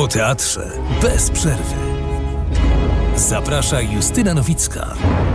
O teatrze bez przerwy. Zaprasza Justyna Nowicka.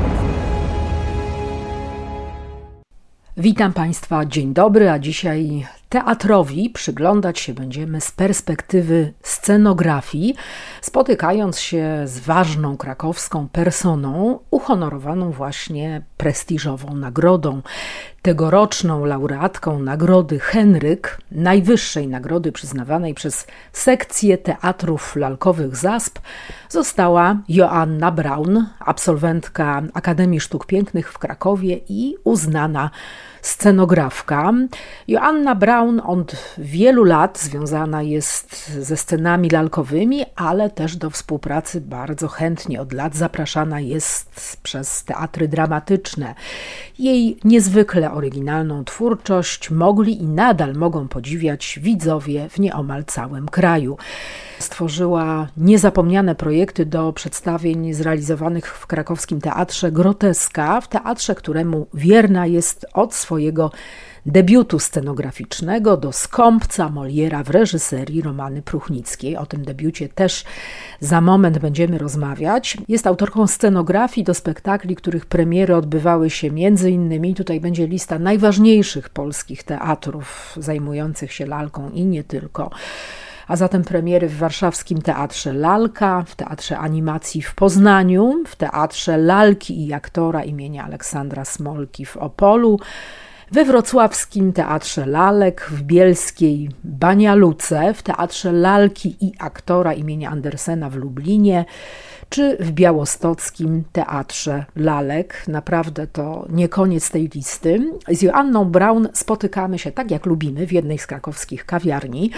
Witam Państwa, dzień dobry, a dzisiaj teatrowi przyglądać się będziemy z perspektywy scenografii, spotykając się z ważną krakowską personą, uhonorowaną właśnie prestiżową nagrodą. Tegoroczną laureatką nagrody Henryk, najwyższej nagrody przyznawanej przez sekcję teatrów lalkowych ZASP, została Joanna Braun, absolwentka Akademii Sztuk Pięknych w Krakowie i uznana scenografka. Joanna Braun od wielu lat związana jest ze scenami lalkowymi, ale też do współpracy bardzo chętnie od lat zapraszana jest przez teatry dramatyczne. Jej niezwykle oryginalną twórczość mogli i nadal mogą podziwiać widzowie w nieomal całym kraju. Stworzyła niezapomniane projekty do przedstawień zrealizowanych w krakowskim teatrze Groteska, w teatrze, któremu wierna jest od swojego debiutu scenograficznego do Skąpca Moliera w reżyserii Romany Pruchnickiej. O tym debiucie też za moment będziemy rozmawiać. Jest autorką scenografii do spektakli, których premiery odbywały się między innymi, tutaj będzie lista najważniejszych polskich teatrów zajmujących się lalką i nie tylko. A zatem premiery w warszawskim Teatrze Lalka, w Teatrze Animacji w Poznaniu, w Teatrze Lalki i Aktora imienia Aleksandra Smolki w Opolu, we wrocławskim Teatrze Lalek, w bielskiej Banialuce, w Teatrze Lalki i Aktora imienia Andersena w Lublinie, czy w białostockim Teatrze Lalek. Naprawdę to nie koniec tej listy. Z Joanną Braun spotykamy się tak jak lubimy w jednej z krakowskich kawiarni.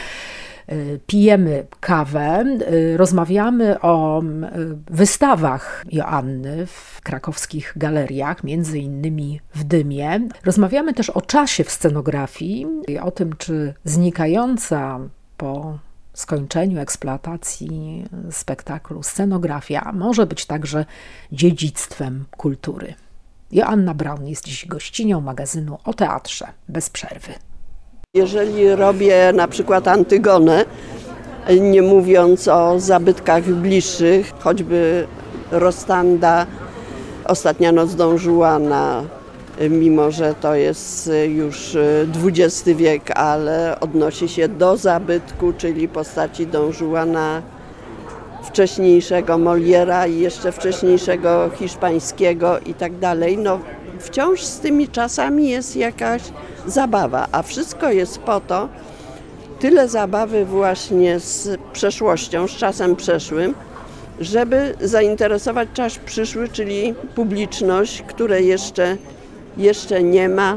Pijemy kawę, rozmawiamy o wystawach Joanny w krakowskich galeriach, między innymi w Dymie. Rozmawiamy też o czasie w scenografii i o tym, czy znikająca po skończeniu eksploatacji spektaklu scenografia może być także dziedzictwem kultury. Joanna Braun jest dziś gościnią magazynu o teatrze bez przerwy. Jeżeli robię na przykład Antygonę, nie mówiąc o zabytkach bliższych, choćby Rostanda, Ostatnia noc Don Juana, mimo że to jest już XX wiek, ale odnosi się do zabytku, czyli postaci Don Juana wcześniejszego Moliera i jeszcze wcześniejszego hiszpańskiego i tak dalej. No, wciąż z tymi czasami jest jakaś zabawa, a wszystko jest po to, tyle zabawy właśnie z przeszłością, z czasem przeszłym, żeby zainteresować czas przyszły, czyli publiczność, której jeszcze nie ma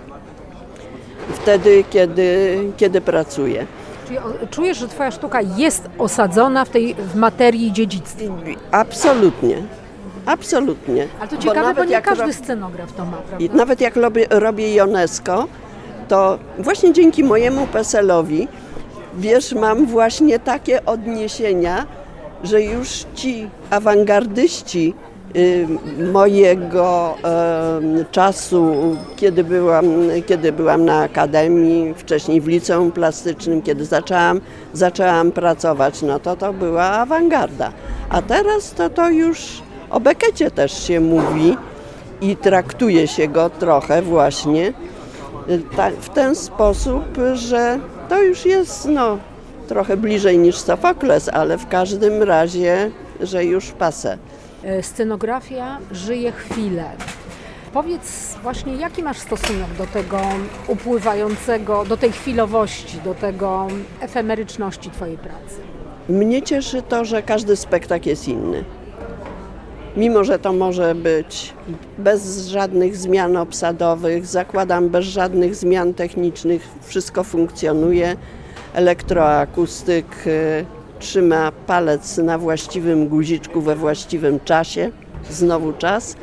wtedy, kiedy pracuje. Czyli czujesz, że twoja sztuka jest osadzona w materii dziedzictwa? Absolutnie. Absolutnie. Ale to ciekawe, bo nie każdy scenograf to ma, prawda? Nawet jak robię UNESCO, to właśnie dzięki mojemu PESEL-owi, wiesz, mam właśnie takie odniesienia, że już ci awangardyści mojego czasu, kiedy byłam na Akademii, wcześniej w Liceum Plastycznym, kiedy zaczęłam pracować, no to była awangarda. A teraz to już o Beckecie też się mówi i traktuje się go trochę właśnie w ten sposób, że to już jest trochę bliżej niż Sofokles, ale w każdym razie, że już passé. Scenografia żyje chwilę. Powiedz właśnie, jaki masz stosunek do tego upływającego, do tej chwilowości, do tego efemeryczności twojej pracy? Mnie cieszy to, że każdy spektakl jest inny. Mimo że to może być bez żadnych zmian obsadowych, zakładam bez żadnych zmian technicznych, wszystko funkcjonuje. Elektroakustyk trzyma palec na właściwym guziczku we właściwym czasie, znowu czas.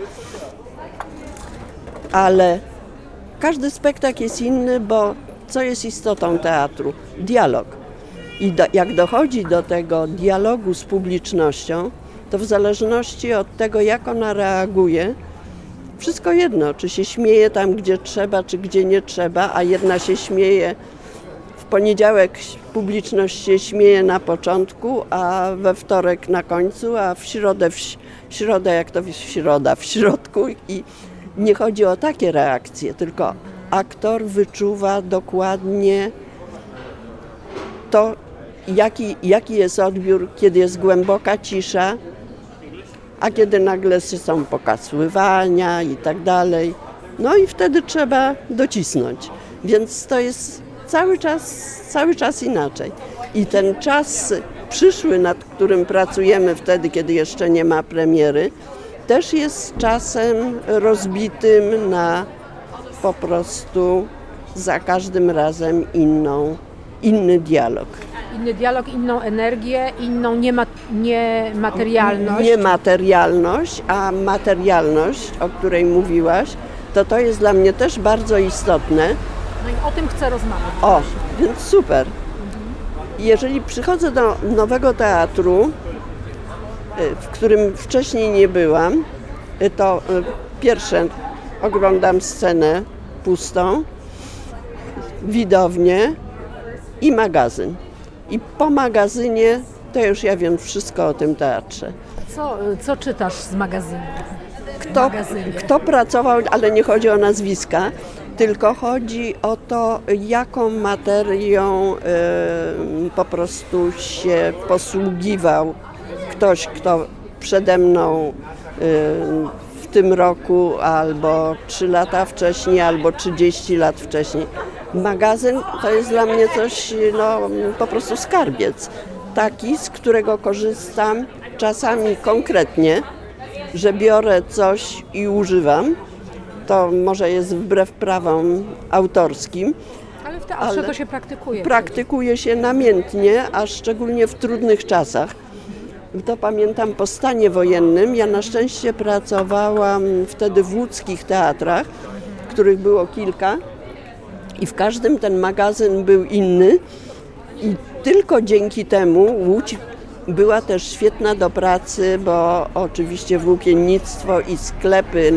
Ale każdy spektakl jest inny, bo co jest istotą teatru? Dialog. I jak dochodzi do tego dialogu z publicznością, to w zależności od tego, jak ona reaguje, wszystko jedno, czy się śmieje tam, gdzie trzeba, czy gdzie nie trzeba, a jedna się śmieje w poniedziałek publiczność się śmieje na początku, a we wtorek na końcu, a w środę jak to środa, w środku. I nie chodzi o takie reakcje, tylko aktor wyczuwa dokładnie to, jaki jest odbiór, kiedy jest głęboka cisza, a kiedy nagle są pokasływania i tak dalej. No i wtedy trzeba docisnąć. Więc to jest cały czas inaczej. I ten czas przyszły, nad którym pracujemy wtedy, kiedy jeszcze nie ma premiery, też jest czasem rozbitym na po prostu za każdym razem inny dialog. Inny dialog, inną energię, inną niematerialność. Niematerialność, a materialność, o której mówiłaś, to jest dla mnie też bardzo istotne. No i o tym chcę rozmawiać. O, więc super. Jeżeli przychodzę do nowego teatru, w którym wcześniej nie byłam, to pierwsze oglądam scenę pustą, widownię i magazyn. I po magazynie to już ja wiem wszystko o tym teatrze. Co czytasz z magazynu? Kto pracował, ale nie chodzi o nazwiska, tylko chodzi o to, jaką materią po prostu się posługiwał ktoś, kto przede mną w tym roku, albo 3 lata wcześniej, albo 30 lat wcześniej. Magazyn to jest dla mnie coś, po prostu skarbiec. Taki, z którego korzystam czasami konkretnie, że biorę coś i używam. To może jest wbrew prawom autorskim. Ale w teatrze to się praktykuje. Praktykuje się namiętnie, a szczególnie w trudnych czasach. To pamiętam po stanie wojennym. Ja na szczęście pracowałam wtedy w łódzkich teatrach, których było kilka. I w każdym ten magazyn był inny. I tylko dzięki temu Łódź była też świetna do pracy, bo oczywiście włókiennictwo i sklepy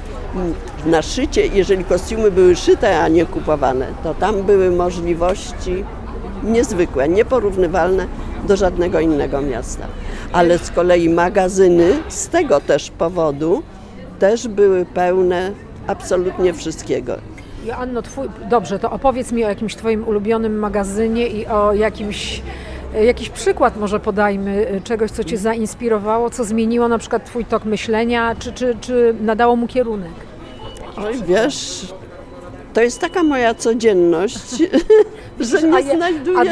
na szycie, jeżeli kostiumy były szyte, a nie kupowane, to tam były możliwości niezwykłe, nieporównywalne do żadnego innego miasta. Ale z kolei magazyny z tego też powodu też były pełne absolutnie wszystkiego. Joanno, dobrze, to opowiedz mi o jakimś twoim ulubionym magazynie i o jakiś przykład może podajmy, czegoś, co cię zainspirowało, co zmieniło na przykład twój tok myślenia, czy nadało mu kierunek? Oj, wiesz, to jest taka moja codzienność, że nie znajduję.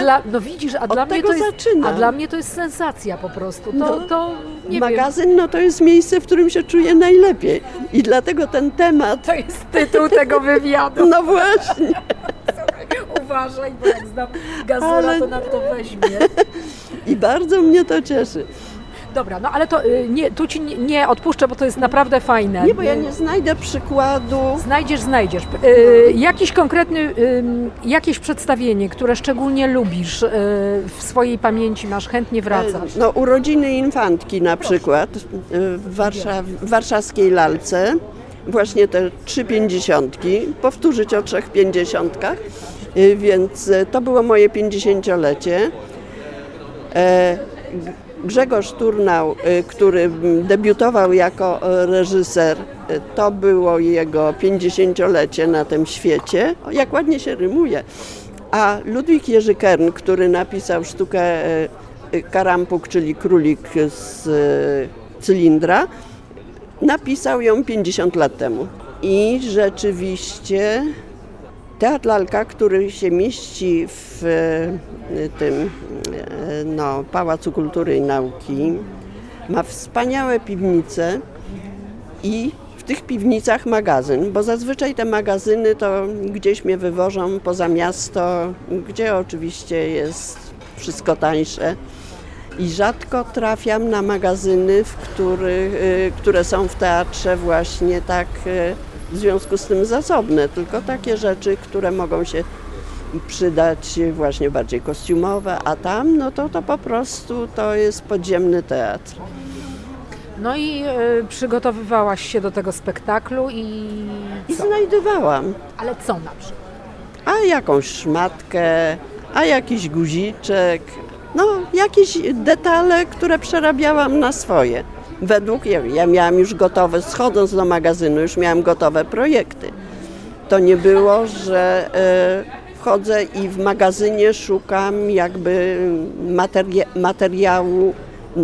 Dla mnie to jest sensacja po prostu. Magazyn to jest miejsce, w którym się czuję najlepiej. I dlatego ten temat... To jest tytuł tego wywiadu. No właśnie. Uważaj, bo jak znam Gazela, to nam to weźmie. I bardzo mnie to cieszy. Dobra, no ale to tu ci nie odpuszczę, bo to jest naprawdę fajne. Nie, bo ja nie znajdę przykładu. Znajdziesz. Jakiś konkretny, jakieś przedstawienie, które szczególnie lubisz, w swojej pamięci masz, chętnie wracasz? No, urodziny Infantki na przykład w warszawskiej Lalce. Właśnie te 3 pięćdziesiątki, powtórzyć o 3 pięćdziesiątkach, więc to było moje 50-lecie. Grzegorz Turnał, który debiutował jako reżyser, to było jego 50-lecie na tym świecie. Jak ładnie się rymuje. A Ludwik Jerzy Kern, który napisał sztukę Karampuk, czyli królik z cylindra, napisał ją 50 lat temu. I rzeczywiście Teatr Lalka, który się mieści w tym Pałacu Kultury i Nauki, ma wspaniałe piwnice i w tych piwnicach magazyn, bo zazwyczaj te magazyny to gdzieś mnie wywożą poza miasto, gdzie oczywiście jest wszystko tańsze. I rzadko trafiam na magazyny, które są w teatrze właśnie tak w związku z tym zasobne, tylko takie rzeczy, które mogą się przydać właśnie bardziej kostiumowe, a tam to po prostu to jest podziemny teatr. No i przygotowywałaś się do tego spektaklu i znajdowałam. Ale co na przykład? A jakąś szmatkę, a jakiś guziczek, no jakieś detale, które przerabiałam na swoje. Ja miałam już gotowe, schodząc do magazynu, już miałam gotowe projekty. To nie było, że wchodzę i w magazynie szukam jakby materiału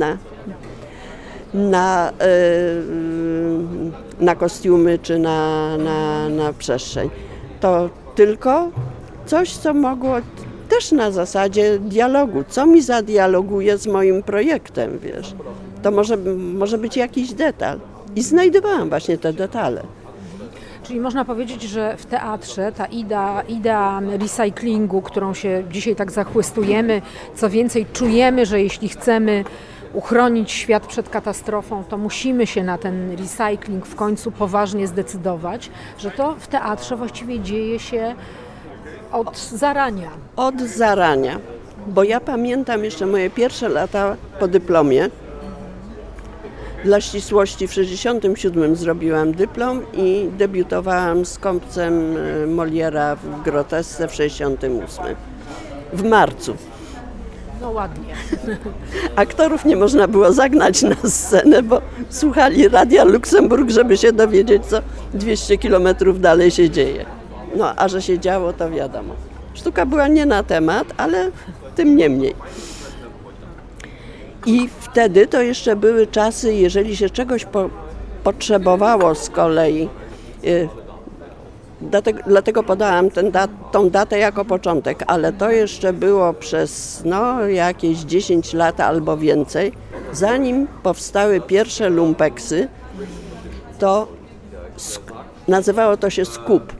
na kostiumy czy na przestrzeń. To tylko coś, co mogło też na zasadzie dialogu. Co mi zadialoguje z moim projektem, wiesz? To może być jakiś detal. I znajdowałam właśnie te detale. Czyli można powiedzieć, że w teatrze ta idea recyklingu, którą się dzisiaj tak zachłystujemy, co więcej czujemy, że jeśli chcemy uchronić świat przed katastrofą, to musimy się na ten recycling w końcu poważnie zdecydować, że to w teatrze właściwie dzieje się od zarania. Od zarania, bo ja pamiętam jeszcze moje pierwsze lata po dyplomie. Dla ścisłości w 1967 zrobiłam dyplom i debiutowałam z Kompcem Moliera w Grotesce w 1968. W marcu. No ładnie. Aktorów nie można było zagnać na scenę, bo słuchali Radia Luksemburg, żeby się dowiedzieć, co 200 kilometrów dalej się dzieje. No, a że się działo, to wiadomo. Sztuka była nie na temat, ale tym niemniej. I wtedy to jeszcze były czasy, jeżeli się czegoś potrzebowało z kolei, dlatego podałam tą datę jako początek, ale to jeszcze było przez jakieś 10 lat albo więcej, zanim powstały pierwsze lumpeksy, to nazywało to się skup.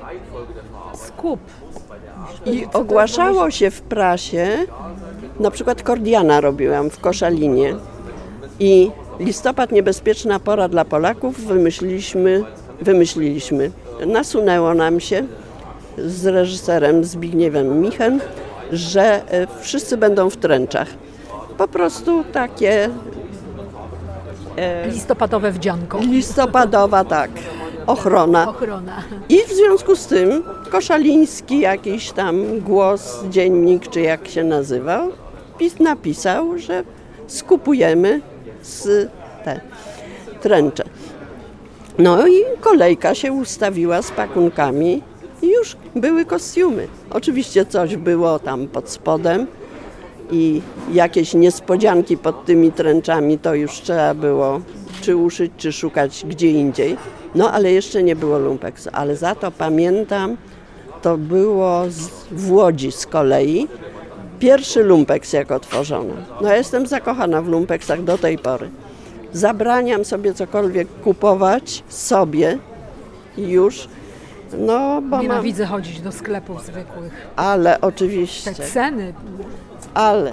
Skup. I ogłaszało się w prasie, na przykład Kordiana robiłam w Koszalinie i listopad niebezpieczna pora dla Polaków wymyśliliśmy. Nasunęło nam się z reżyserem Zbigniewem Michem, że wszyscy będą w tręczach. Po prostu takie... listopadowe wdzianko. Listopadowa, tak. Ochrona. I w związku z tym Koszaliński, jakiś tam głos, dziennik, czy jak się nazywał, napisał, że skupujemy te tręcze. No i kolejka się ustawiła z pakunkami i już były kostiumy. Oczywiście coś było tam pod spodem i jakieś niespodzianki pod tymi tręczami to już trzeba było czy uszyć, czy szukać gdzie indziej. No ale jeszcze nie było lumpeksu, ale za to pamiętam, to było w Łodzi z kolei, pierwszy lumpeks jak otworzono. No ja jestem zakochana w lumpeksach do tej pory. Zabraniam sobie cokolwiek kupować sobie już, no bo nienawidzę chodzić do sklepów zwykłych. Ale oczywiście. Te ceny. Ale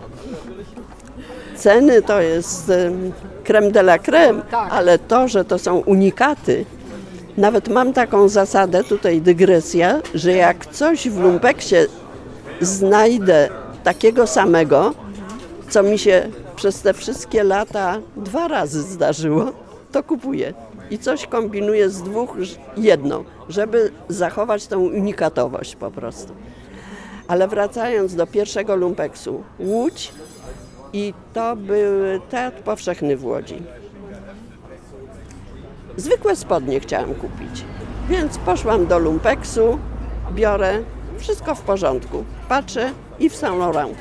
ceny to jest crème de la crème, tak. Ale to, że to są unikaty. Nawet mam taką zasadę, tutaj dygresja, że jak coś w lumpeksie znajdę takiego samego, co mi się przez te wszystkie lata 2 razy zdarzyło, to kupuję. I coś kombinuję z 2 jedną, żeby zachować tą unikatowość po prostu. Ale wracając do pierwszego lumpeksu, Łódź i to był Teatr Powszechny w Łodzi. Zwykłe spodnie chciałam kupić, więc poszłam do lumpeksu, biorę, wszystko w porządku, patrzę i w Saint Laurent.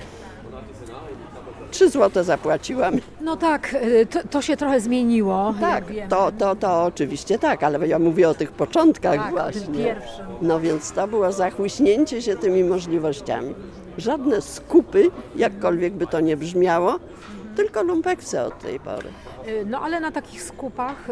3 zł zapłaciłam. No tak, to się trochę zmieniło. Tak, to oczywiście tak, ale ja mówię o tych początkach tak, właśnie. Tym pierwszym. No więc to było zachłyśnięcie się tymi możliwościami. Żadne skupy, jakkolwiek by to nie brzmiało, tylko lumpeksy od tej pory. No ale na takich skupach,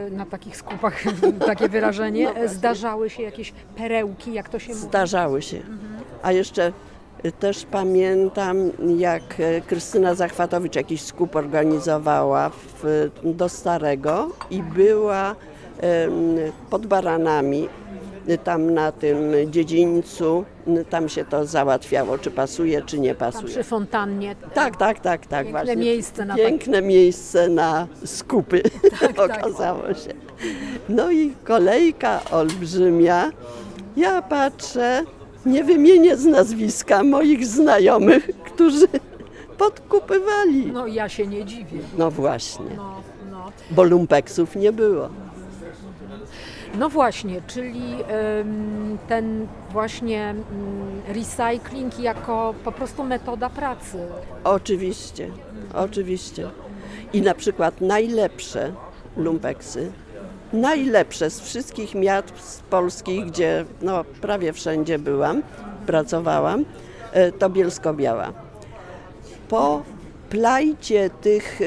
takie wyrażenie, no zdarzały się jakieś perełki, jak to się mówi? Zdarzały się. A jeszcze też pamiętam, jak Krystyna Zachwatowicz jakiś skup organizowała do Starego i była pod Baranami, tam na tym dziedzińcu, tam się to załatwiało, czy pasuje, czy nie pasuje. Tam przy fontannie. Tak, właśnie. Piękne miejsce na skupy, okazało się. No i kolejka olbrzymia. Ja patrzę, Nie wymienię z nazwiska moich znajomych, którzy podkupywali. No ja się nie dziwię. No właśnie, No. bo lumpeksów nie było. No właśnie, czyli ten właśnie recycling jako po prostu metoda pracy. Oczywiście. I na przykład najlepsze lumpeksy, najlepsze z wszystkich miast polskich, gdzie no, prawie wszędzie pracowałam, to Bielsko-Biała. Po plajcie tych,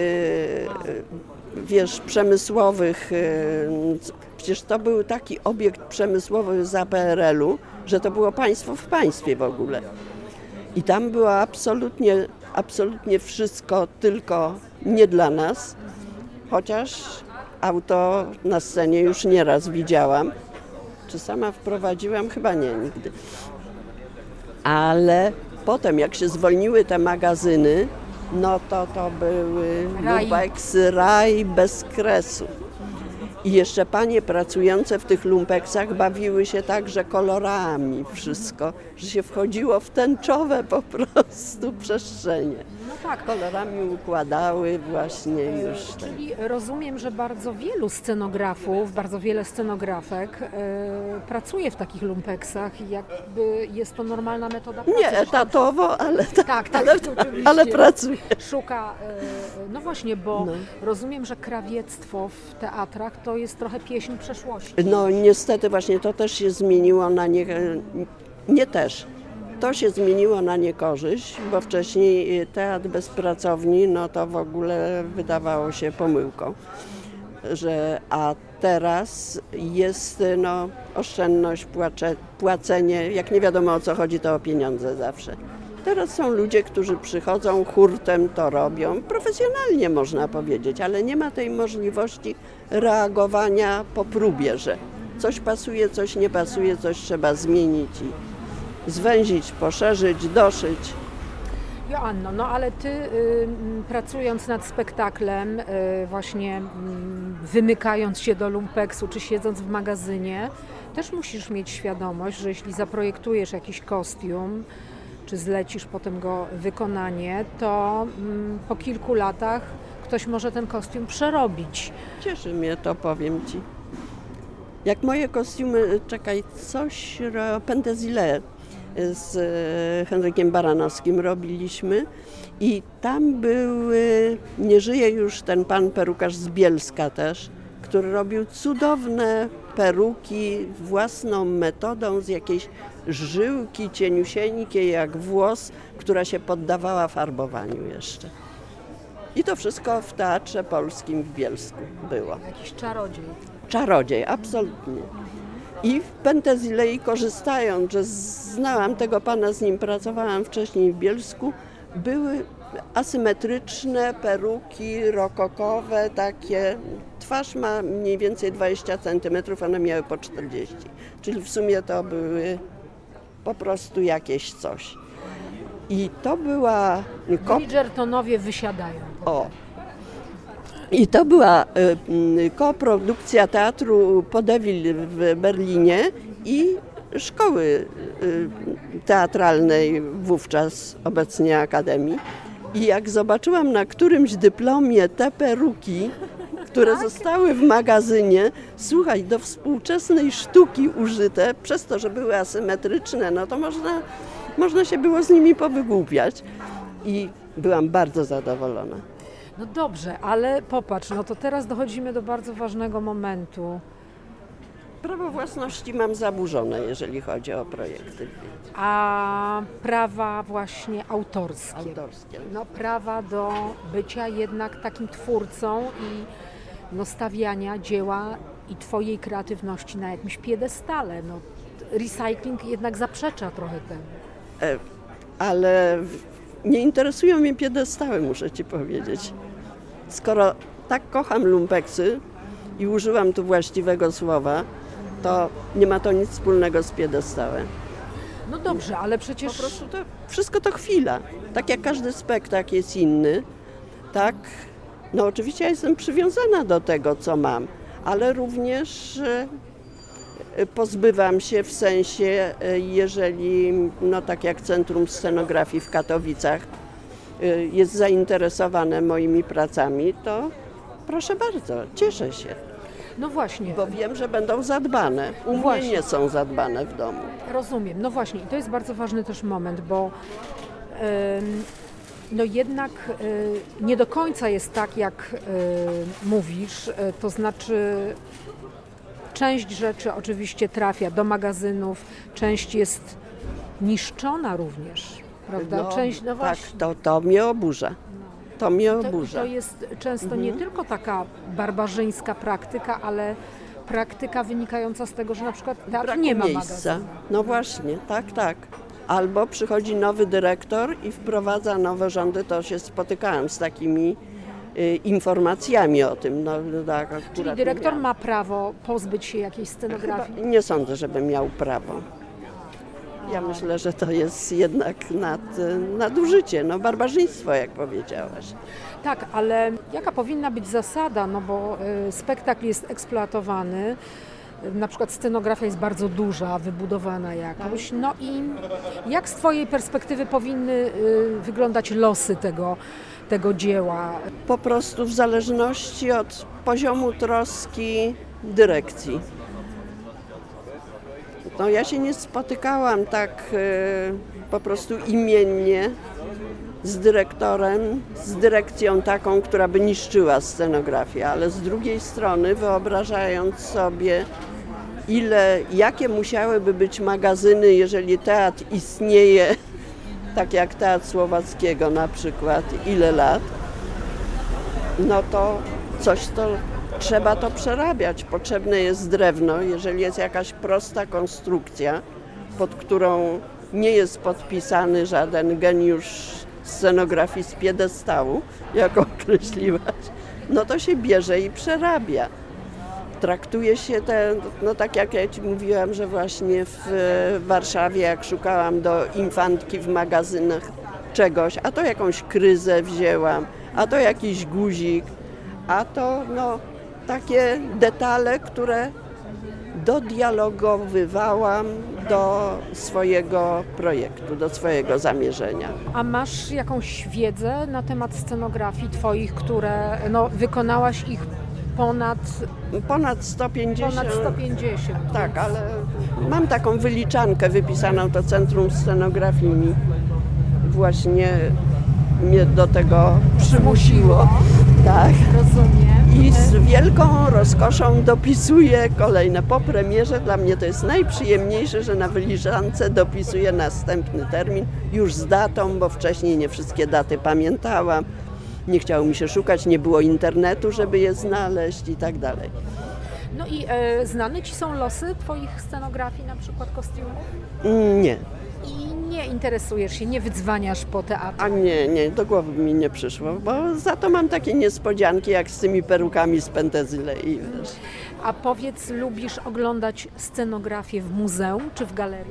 przemysłowych, przecież to był taki obiekt przemysłowy za PRL-u, że to było państwo w państwie w ogóle. I tam było absolutnie wszystko, tylko nie dla nas, chociaż auto na scenie już nieraz widziałam. Czy sama wprowadziłam? Chyba nie, nigdy. Ale potem, jak się zwolniły te magazyny, no to były lumpeksy, raj bez kresu. I jeszcze panie pracujące w tych lumpeksach bawiły się także kolorami wszystko, że się wchodziło w tęczowe po prostu przestrzenie. No tak. Kolorami układały właśnie już. Czyli rozumiem, że bardzo wielu scenografów, bardzo wiele scenografek pracuje w takich lumpeksach i jakby jest to normalna metoda pracy. Nie etatowo, ale ale pracuje. Szuka, no właśnie, bo rozumiem, że krawiectwo w teatrach to jest trochę pieśń przeszłości. No niestety właśnie to też się zmieniło na To się zmieniło na niekorzyść, bo wcześniej teatr bez pracowni, no to w ogóle wydawało się pomyłką, a teraz jest oszczędność, płacenie, jak nie wiadomo o co chodzi, to o pieniądze zawsze. Teraz są ludzie, którzy przychodzą, hurtem to robią, profesjonalnie można powiedzieć, ale nie ma tej możliwości reagowania po próbie, że coś pasuje, coś nie pasuje, coś trzeba zmienić i zwęzić, poszerzyć, doszyć. Joanno, no ale ty pracując nad spektaklem, właśnie wymykając się do lumpeksu czy siedząc w magazynie, też musisz mieć świadomość, że jeśli zaprojektujesz jakiś kostium, czy zlecisz potem go wykonanie, to po kilku latach ktoś może ten kostium przerobić. Cieszy mnie to, powiem ci. Jak moje kostiumy, Pentésilée z Henrykiem Baranowskim robiliśmy i tam nie żyje już ten pan perukarz z Bielska też, który robił cudowne peruki własną metodą z jakiejś żyłki cieniusieńkiej jak włos, która się poddawała farbowaniu jeszcze. I to wszystko w Teatrze Polskim w Bielsku było. Jakiś czarodziej. Czarodziej, absolutnie. I w Pentésilei, korzystając, że znałam tego pana, z nim pracowałam wcześniej w Bielsku, były asymetryczne peruki rokokowe, takie. Twarz ma mniej więcej 20 cm, one miały po 40. Czyli w sumie to były po prostu jakieś coś. I to była... Bridgertonowie wysiadają. I to była koprodukcja Teatru Podewil w Berlinie i szkoły teatralnej wówczas, obecnie Akademii. I jak zobaczyłam na którymś dyplomie te peruki, które zostały w magazynie, słuchaj, do współczesnej sztuki użyte, przez to, że były asymetryczne, no to można się było z nimi powygłupiać. I byłam bardzo zadowolona. No dobrze, ale popatrz, no to teraz dochodzimy do bardzo ważnego momentu. Prawo własności mam zaburzone, jeżeli chodzi o projekty. A prawa właśnie autorskie. No prawa do bycia jednak takim twórcą i stawiania dzieła i twojej kreatywności na jakimś piedestale. No, recycling jednak zaprzecza trochę temu. Ale nie interesują mnie piedestały, muszę ci powiedzieć. Skoro tak kocham lumpeksy i użyłam tu właściwego słowa, to nie ma to nic wspólnego z piedestałem. No dobrze, ale przecież... Po prostu wszystko to chwila. Tak jak każdy spektakl jest inny, tak, no oczywiście ja jestem przywiązana do tego, co mam, ale również pozbywam się, w sensie, jeżeli, no tak jak Centrum Scenografii w Katowicach jest zainteresowane moimi pracami, to proszę bardzo, cieszę się. No właśnie. Bo wiem, że będą zadbane. U mnie nie są zadbane w domu. Rozumiem. No właśnie i to jest bardzo ważny też moment, bo no jednak nie do końca jest tak, jak mówisz, to znaczy część rzeczy oczywiście trafia do magazynów, część jest niszczona również, prawda? No, Część, no tak, właśnie. to mnie oburza. To mnie oburza. To jest często nie tylko taka barbarzyńska praktyka, ale praktyka wynikająca z tego, że na przykład teatr nie ma miejsca. magazynu. No właśnie, tak. Albo przychodzi nowy dyrektor i wprowadza nowe rządy, to się spotykałam z takimi informacjami o tym. No, tak, Czyli dyrektor ma prawo pozbyć się jakiejś scenografii? Nie sądzę, żeby miał prawo. Ja myślę, że to jest jednak nadużycie, no barbarzyństwo, jak powiedziałaś. Tak, ale jaka powinna być zasada, no bo spektakl jest eksploatowany, na przykład scenografia jest bardzo duża, wybudowana jakoś, no i jak z Twojej perspektywy powinny wyglądać losy tego dzieła? Po prostu w zależności od poziomu troski dyrekcji. No ja się nie spotykałam tak po prostu imiennie z dyrektorem, z dyrekcją taką, która by niszczyła scenografię, ale z drugiej strony wyobrażając sobie, jakie musiałyby być magazyny, jeżeli teatr istnieje, tak jak Teatr Słowackiego na przykład, ile lat, no to trzeba to przerabiać. Potrzebne jest drewno, jeżeli jest jakaś prosta konstrukcja, pod którą nie jest podpisany żaden geniusz scenografii z piedestału, jak określiłaś, no to się bierze i przerabia. Traktuje się no tak jak ja Ci mówiłam, że właśnie w Warszawie, jak szukałam do infantki w magazynach czegoś, a to jakąś kryzę wzięłam, a to jakiś guzik, a to no takie detale, które dodialogowywałam do swojego projektu, do swojego zamierzenia. A masz jakąś wiedzę na temat scenografii Twoich, które no, wykonałaś ich ponad 150. Ponad 150. Tak, ale mam taką wyliczankę wypisaną, to Centrum Scenografii mi właśnie mnie do tego przymusiło. Tak. Rozumiem. I z wielką rozkoszą dopisuję kolejne. Po premierze dla mnie to jest najprzyjemniejsze, że na wyliczance dopisuję następny termin już z datą, bo wcześniej nie wszystkie daty pamiętałam. Nie chciało mi się szukać, nie było internetu, żeby je znaleźć i tak dalej. No i znane Ci są losy Twoich scenografii, na przykład kostiumów? Nie. I nie interesujesz się, nie wydzwaniasz po teatrze? A nie, do głowy mi nie przyszło, bo za to mam takie niespodzianki jak z tymi perukami z Pentezylei. A powiedz, lubisz oglądać scenografię w muzeum czy w galerii?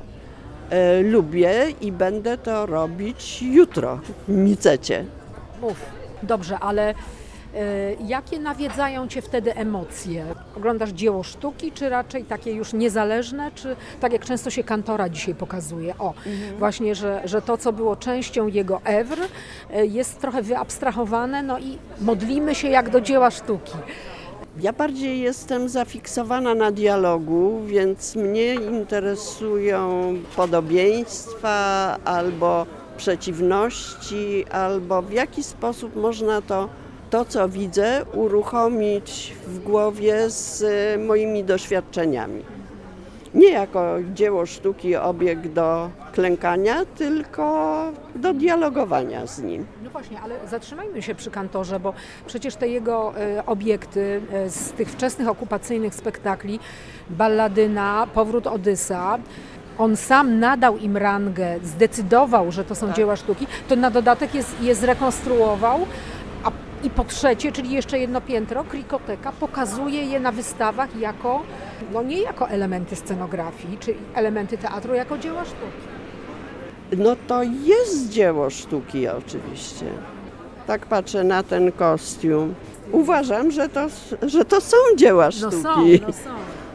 Lubię i będę to robić jutro w Micecie. Mów. Dobrze, ale jakie nawiedzają Cię wtedy emocje? Oglądasz dzieło sztuki, czy raczej takie już niezależne, czy tak jak często się Kantora dzisiaj pokazuje? Właśnie, że to, co było częścią jego oeuvre, jest trochę wyabstrahowane, no i modlimy się jak do dzieła sztuki. Ja bardziej jestem zafiksowana na dialogu, więc mnie interesują podobieństwa albo przeciwności, albo w jaki sposób można to, co widzę, uruchomić w głowie z moimi doświadczeniami. Nie jako dzieło sztuki, obiekt do klękania, tylko do dialogowania z nim. No właśnie, ale zatrzymajmy się przy Kantorze, bo przecież te jego obiekty z tych wczesnych okupacyjnych spektakli, Balladyna, Powrót Odysa, on sam nadał im rangę, zdecydował, że to są dzieła sztuki, to na dodatek je zrekonstruował, i po trzecie, czyli jeszcze jedno piętro, Krikoteka pokazuje je na wystawach jako, no nie jako elementy scenografii, czy elementy teatru, jako dzieła sztuki. No to jest dzieło sztuki oczywiście. Tak patrzę na ten kostium. Uważam, że to są dzieła sztuki. No są.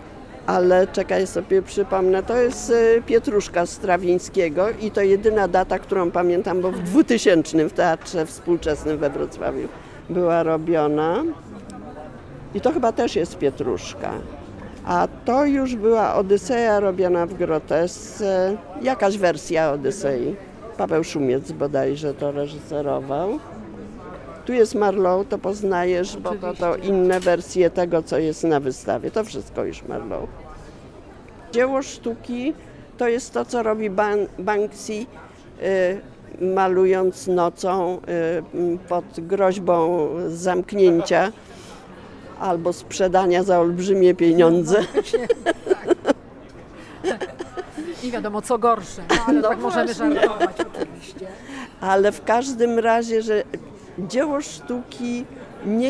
ale czekaj, sobie przypomnę, to jest Pietruszka Strawińskiego i to jedyna data, którą pamiętam, bo w 2000 w Teatrze Współczesnym we Wrocławiu była robiona i to chyba też jest Pietruszka. A to już była Odyseja robiona w grotesce, jakaś wersja Odysei. Paweł Szumiec bodajże to reżyserował. Tu jest Marlowe, to poznajesz, bo to inne wersje tego, co jest na wystawie. To wszystko już Marlowe. Dzieło sztuki to jest to, co robi Banksy, malując nocą pod groźbą zamknięcia albo sprzedania za olbrzymie pieniądze. Nie wiadomo, co gorsze, ale tak możemy żartować oczywiście. Ale w każdym razie, że dzieło sztuki nie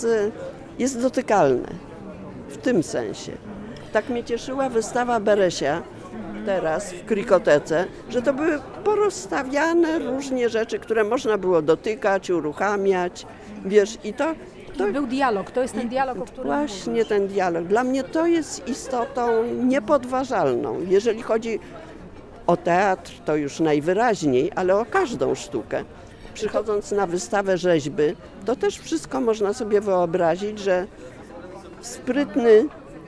jest dotykalne w tym sensie. Tak mnie cieszyła wystawa Beresia teraz w Krikotece, że to były porozstawiane różnie rzeczy, które można było dotykać, uruchamiać, wiesz, i to był dialog, to jest ten dialog, o którym właśnie mówisz. ten dialog. Dla mnie to jest istotą niepodważalną. Jeżeli chodzi o teatr, to już najwyraźniej, ale o każdą sztukę. Przychodząc na wystawę rzeźby, to też wszystko można sobie wyobrazić, że sprytny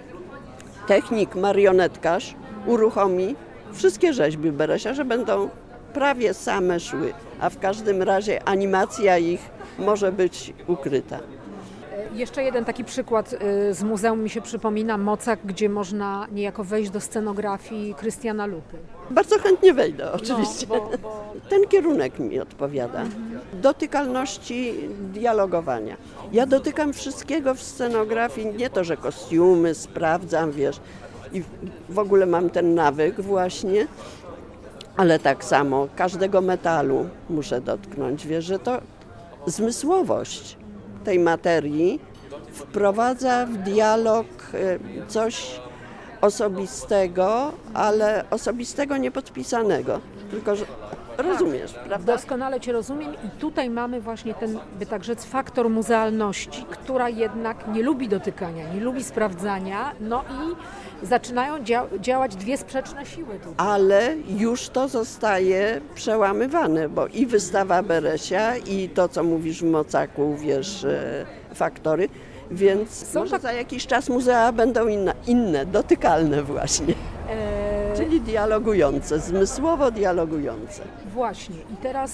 technik, marionetkarz uruchomi wszystkie rzeźby Beresia, że będą prawie same szły, a w każdym razie animacja ich może być ukryta. Jeszcze jeden taki przykład z muzeum mi się przypomina, Mocak, gdzie można niejako wejść do scenografii Krystiana Lupy. Bardzo chętnie wejdę, oczywiście. Bo... Ten kierunek mi odpowiada. Dotykalności dialogowania. Ja dotykam wszystkiego w scenografii, nie to, że kostiumy sprawdzam, wiesz, i w ogóle mam ten nawyk właśnie, ale tak samo każdego metalu muszę dotknąć, wiesz, że to zmysłowość tej materii wprowadza w dialog coś osobistego, ale osobistego niepodpisanego, tylko że rozumiesz, prawda? Doskonale Cię rozumiem i tutaj mamy właśnie ten, by tak rzec, faktor muzealności, która jednak nie lubi dotykania, nie lubi sprawdzania, no i zaczynają działać dwie sprzeczne siły tutaj. Ale już to zostaje przełamywane, bo i wystawa Beresia, i to, co mówisz w Mocaku, wiesz, faktory, więc może za jakiś czas muzea będą inne, dotykalne właśnie. Czyli dialogujące, zmysłowo dialogujące. Właśnie. I teraz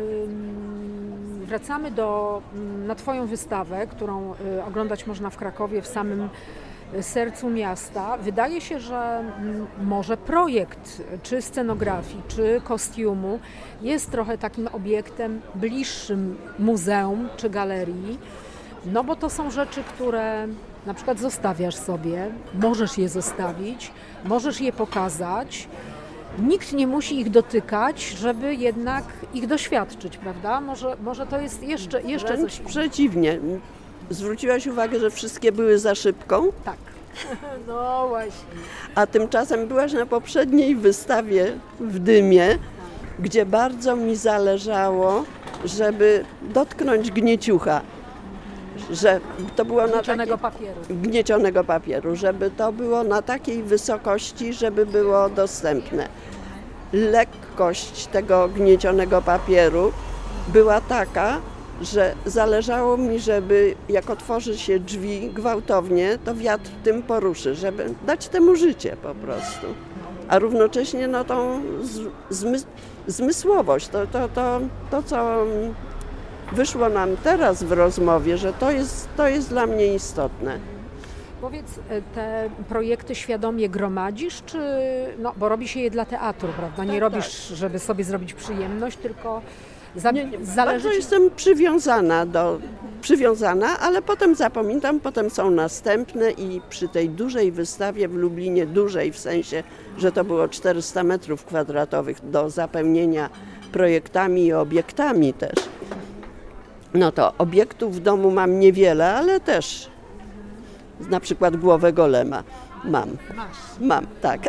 wracamy na Twoją wystawę, którą oglądać można w Krakowie, w samym sercu miasta. Wydaje się, że może projekt czy scenografii, czy kostiumu jest trochę takim obiektem bliższym muzeum czy galerii, no bo to są rzeczy, które na przykład zostawiasz sobie, możesz je zostawić, możesz je pokazać. Nikt nie musi ich dotykać, żeby jednak ich doświadczyć, prawda? Może to jest jeszcze coś. Przeciwnie. Zwróciłaś uwagę, że wszystkie były za szybką? Tak. No właśnie. A tymczasem byłaś na poprzedniej wystawie w Dymie, gdzie bardzo mi zależało, żeby dotknąć gnieciucha. Że to było gniecionego papieru, żeby to było na takiej wysokości, żeby było dostępne. Lekkość tego gniecionego papieru była taka, że zależało mi, żeby jak otworzy się drzwi gwałtownie, to wiatr tym poruszy, żeby dać temu życie po prostu. A równocześnie no, tą zmysłowość, to co wyszło nam teraz w rozmowie, że to jest dla mnie istotne. Powiedz, te projekty świadomie gromadzisz, czy, no, bo robi się je dla teatru, prawda? Nie robisz, żeby sobie zrobić przyjemność, tylko zależy Bardzo jestem przywiązana, ale potem zapominam, potem są następne i przy tej dużej wystawie w Lublinie, dużej w sensie, że to było 400 metrów kwadratowych do zapełnienia projektami i obiektami też. No to obiektów w domu mam niewiele, ale też na przykład głowę golema mam, tak.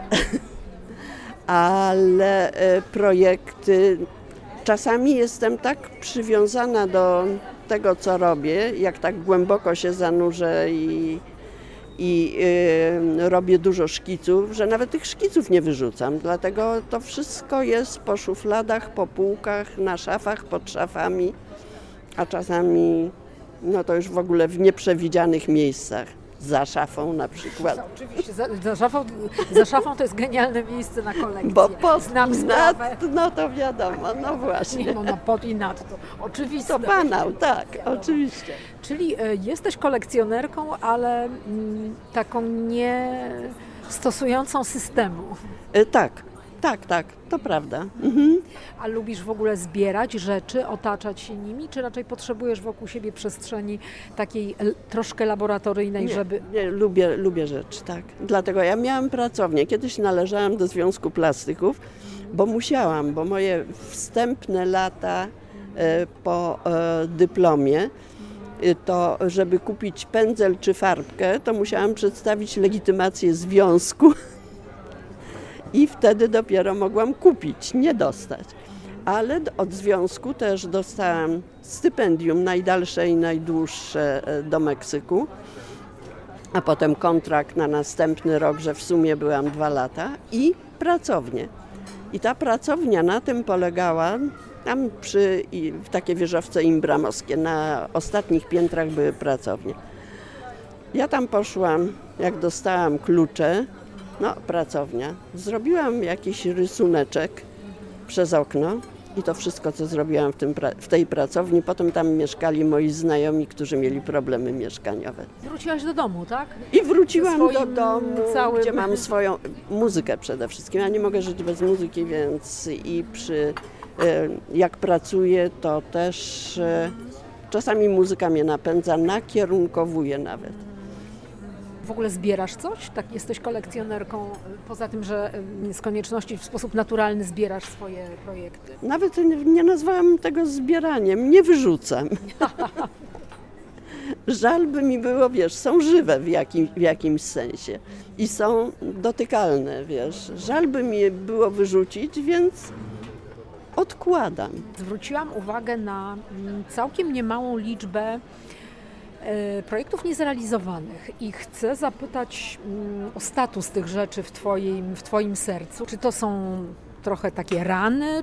Ale projekty, czasami jestem tak przywiązana do tego, co robię, jak tak głęboko się zanurzę i robię dużo szkiców, że nawet tych szkiców nie wyrzucam. Dlatego to wszystko jest po szufladach, po półkach, na szafach, pod szafami, a czasami no to już w ogóle w nieprzewidzianych miejscach. Za szafą na przykład. Oczywiście, za szafą to jest genialne miejsce na kolekcję. Bo znam sprawę. no to wiadomo, no właśnie. Nie, no na pod i nad to oczywiste. To banał, tak, oczywiście. Czyli jesteś kolekcjonerką, ale taką nie stosującą systemu. Tak, to prawda. Mhm. A lubisz w ogóle zbierać rzeczy, otaczać się nimi, czy raczej potrzebujesz wokół siebie przestrzeni takiej troszkę laboratoryjnej, żeby... Nie, lubię rzeczy, tak. Dlatego ja miałam pracownię. Kiedyś należałam do Związku Plastyków, bo musiałam, bo moje wstępne lata po dyplomie, to żeby kupić pędzel czy farbkę, to musiałam przedstawić legitymację związku. I wtedy dopiero mogłam kupić, nie dostać. Ale od związku też dostałam stypendium najdalsze i najdłuższe do Meksyku, a potem kontrakt na następny rok, że w sumie byłam 2 lata i pracownię. I ta pracownia na tym polegała, tam w takie wieżowce imbramowskie, na ostatnich piętrach były pracownie. Ja tam poszłam, jak dostałam klucze, pracownia. Zrobiłam jakiś rysuneczek przez okno i to wszystko, co zrobiłam w tej pracowni. Potem tam mieszkali moi znajomi, którzy mieli problemy mieszkaniowe. Wróciłaś do domu, tak? I wróciłam do domu, gdzie mam swoją muzykę przede wszystkim. Ja nie mogę żyć bez muzyki, więc jak pracuję, to też czasami muzyka mnie napędza, nakierunkowuje nawet. W ogóle zbierasz coś? Tak, jesteś kolekcjonerką, poza tym, że z konieczności w sposób naturalny zbierasz swoje projekty. Nawet nie nazwałam tego zbieraniem, nie wyrzucam. Żal by mi było, są żywe w jakimś sensie i są dotykalne, Żal by mi było wyrzucić, więc odkładam. Zwróciłam uwagę na całkiem niemałą liczbę projektów niezrealizowanych i chcę zapytać o status tych rzeczy w Twoim sercu. Czy to są trochę takie rany,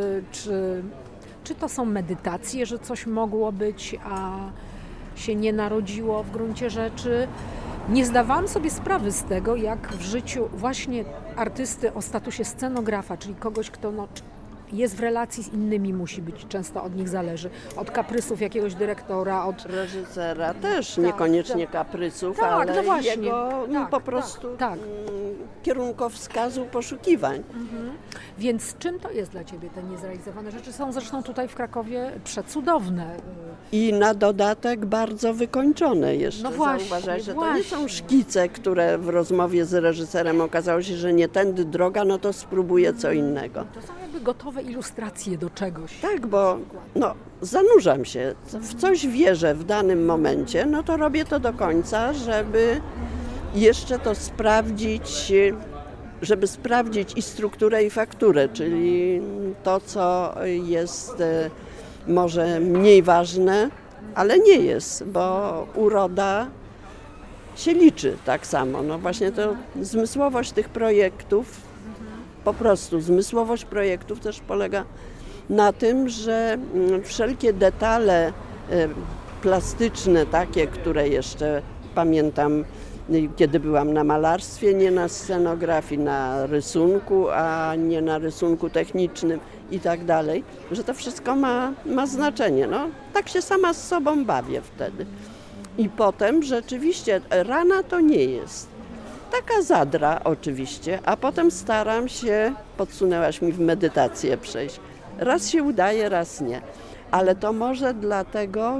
czy to są medytacje, że coś mogło być, a się nie narodziło w gruncie rzeczy? Nie zdawałam sobie sprawy z tego, jak w życiu właśnie artysty o statusie scenografa, czyli kogoś, kto jest w relacji z innymi, musi być, często od nich zależy. Od kaprysów jakiegoś dyrektora, od reżysera też, niekoniecznie kaprysów, ale jego po prostu kierunkowskazu poszukiwań. Mhm. Więc czym to jest dla Ciebie te niezrealizowane rzeczy? Są zresztą tutaj w Krakowie przecudowne. I na dodatek bardzo wykończone jeszcze. No właśnie, zauważaj, że to nie są szkice, które w rozmowie z reżyserem okazało się, że nie tędy droga, no to spróbuję co innego. To są jakby gotowe ilustracje do czegoś. Tak, bo zanurzam się, w coś wierzę w danym momencie, no to robię to do końca, żeby jeszcze to sprawdzić, żeby sprawdzić i strukturę, i fakturę, czyli to, co jest może mniej ważne, ale nie jest, bo uroda się liczy tak samo. No właśnie to zmysłowość tych projektów, po prostu zmysłowość projektów też polega na tym, że wszelkie detale plastyczne, takie, które jeszcze pamiętam, kiedy byłam na malarstwie, nie na scenografii, na rysunku, a nie na rysunku technicznym i tak dalej, że to wszystko ma znaczenie. No, tak się sama z sobą bawię wtedy. I potem rzeczywiście rana to nie jest. Taka zadra oczywiście, a potem staram się, podsunęłaś mi w medytację przejść. Raz się udaje, raz nie. Ale to może dlatego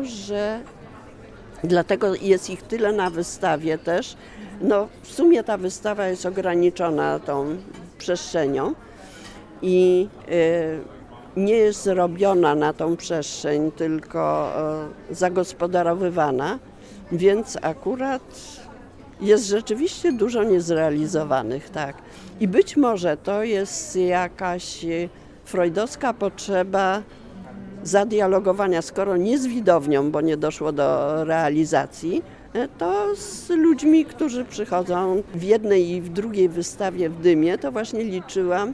jest ich tyle na wystawie też. No, w sumie ta wystawa jest ograniczona tą przestrzenią i nie jest robiona na tą przestrzeń, tylko zagospodarowywana, więc akurat jest rzeczywiście dużo niezrealizowanych, tak. I być może to jest jakaś freudowska potrzeba zadialogowania, skoro nie z widownią, bo nie doszło do realizacji, to z ludźmi, którzy przychodzą. W jednej i w drugiej wystawie w Dymie to właśnie liczyłam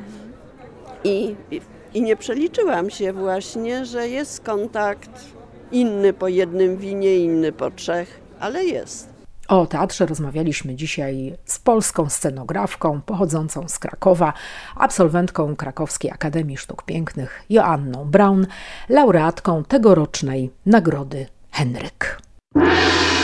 i nie przeliczyłam się właśnie, że jest kontakt inny po jednym winie, inny po 3, ale jest. O teatrze rozmawialiśmy dzisiaj z polską scenografką pochodzącą z Krakowa, absolwentką Krakowskiej Akademii Sztuk Pięknych Joanną Braun, laureatką tegorocznej Nagrody Henryk.